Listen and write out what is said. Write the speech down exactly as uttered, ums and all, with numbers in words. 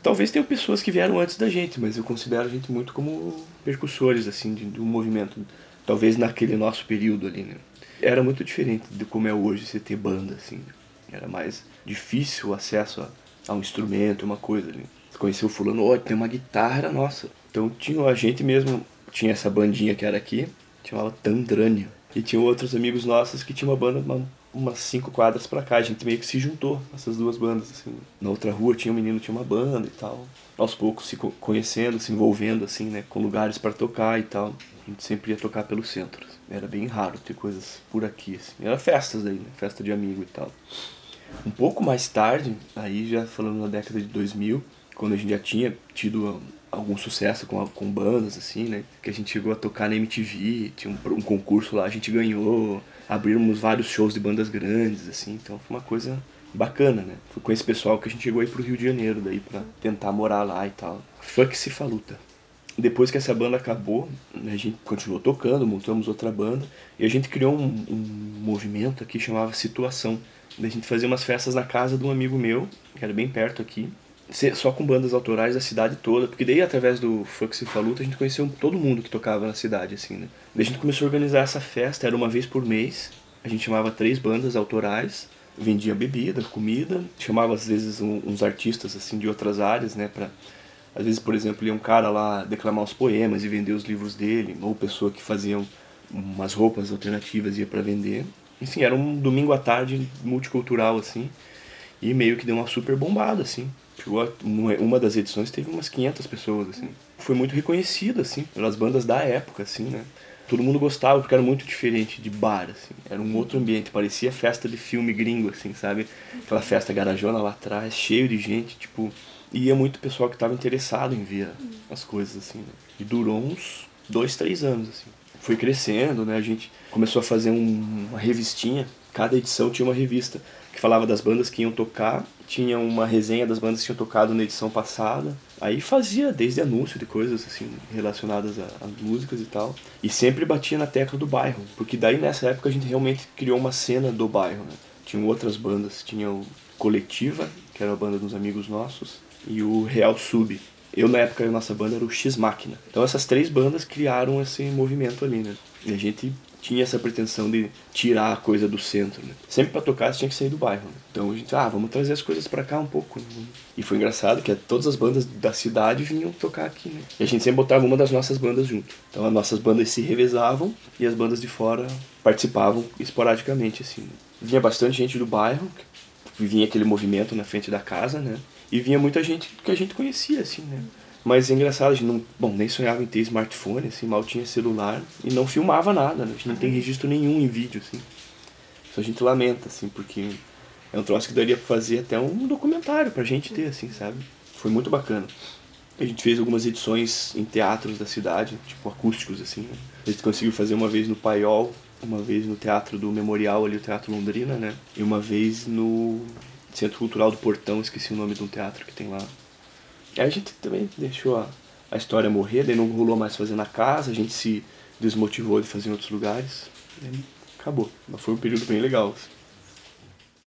Talvez tenham pessoas que vieram antes da gente, mas eu considero a gente muito como percussores, assim, de, de um movimento. Talvez naquele nosso período ali, né? Era muito diferente de como é hoje você ter banda, assim. Era mais difícil o acesso a, a um instrumento, uma coisa ali. Você conheceu o fulano, ó, oh, tem uma guitarra, nossa. Então tinha a gente mesmo, tinha essa bandinha que era aqui, chamava Tandrania. E tinha outros amigos nossos que tinham uma banda uma, umas cinco quadras pra cá. A gente meio que se juntou, essas duas bandas, assim. Na outra rua tinha um menino que tinha uma banda e tal. Aos poucos se conhecendo, se envolvendo, assim, né, com lugares pra tocar e tal. A gente sempre ia tocar pelo centro. Era bem raro ter coisas por aqui, assim. Era festas daí, né, festa de amigo e tal. Um pouco mais tarde, aí já falando na década de dois mil, quando a gente já tinha tido algum sucesso com, com bandas, assim, né? Que a gente chegou a tocar na M T V, tinha um, um concurso lá, a gente ganhou, abrimos vários shows de bandas grandes, assim, então foi uma coisa bacana, né? Foi com esse pessoal que a gente chegou aí pro Rio de Janeiro, daí pra tentar morar lá e tal. Fuck se faluta. Depois que essa banda acabou, a gente continuou tocando, montamos outra banda, e a gente criou um, um movimento aqui que chamava Situação. A gente fazia umas festas na casa de um amigo meu, que era bem perto aqui, só com bandas autorais da cidade toda, porque daí através do Fuck Se Faluta a gente conheceu todo mundo que tocava na cidade, assim, né? Daí a gente começou a organizar essa festa, era uma vez por mês, a gente chamava três bandas autorais, vendia bebida, comida, chamava às vezes um, uns artistas, assim, de outras áreas, né, pra... Às vezes, por exemplo, ia um cara lá declamar os poemas e vender os livros dele, ou pessoa que fazia umas roupas alternativas e ia pra vender. Enfim, era um domingo à tarde multicultural, assim, e meio que deu uma super bombada, assim. Chegou uma das edições teve umas quinhentas pessoas, assim. Foi muito reconhecido, assim, pelas bandas da época, assim, né. Todo mundo gostava porque era muito diferente de bar, assim. Era um outro ambiente, parecia festa de filme gringo, assim, sabe? Aquela festa garajona lá atrás, cheio de gente, tipo... E ia muito pessoal que estava interessado em ver as coisas, assim, né? E durou uns dois, três anos, assim. Foi crescendo, né? A gente começou a fazer um, uma revistinha. Cada edição tinha uma revista que falava das bandas que iam tocar. Tinha uma resenha das bandas que tinham tocado na edição passada. Aí fazia desde anúncio de coisas, assim, relacionadas a, a músicas e tal. E sempre batia na tecla do bairro. Porque daí, nessa época, a gente realmente criou uma cena do bairro, né? Tinham outras bandas. Tinha o Coletiva, que era a banda dos amigos nossos, e o Real Sub. Eu, na época, a nossa banda era o X-Máquina. Então essas três bandas criaram esse movimento ali, né? E a gente tinha essa pretensão de tirar a coisa do centro, né? Sempre pra tocar você tinha que sair do bairro, né? Então a gente, ah, vamos trazer as coisas pra cá um pouco, né? E foi engraçado que todas as bandas da cidade vinham tocar aqui, né? E a gente sempre botava uma das nossas bandas junto. Então as nossas bandas se revezavam e as bandas de fora participavam esporadicamente, assim, né? Vinha bastante gente do bairro, vinha aquele movimento na frente da casa, né? E vinha muita gente que a gente conhecia, assim, né? Mas é engraçado, a gente não, bom, nem sonhava em ter smartphone, assim, mal tinha celular e não filmava nada, né? A gente não tem registro nenhum em vídeo, assim. Só a gente lamenta, assim, porque é um troço que daria pra fazer até um documentário pra gente ter, assim, sabe? Foi muito bacana. A gente fez algumas edições em teatros da cidade, tipo acústicos, assim, né? A gente conseguiu fazer uma vez no Paiol, uma vez no Teatro do Memorial, ali o Teatro Londrina, né? E uma vez no Centro Cultural do Portão, esqueci o nome de um teatro que tem lá. Aí a gente também deixou a, a história morrer, daí não rolou mais fazer na casa, a gente se desmotivou de fazer em outros lugares, e acabou. Mas foi um período bem legal, assim.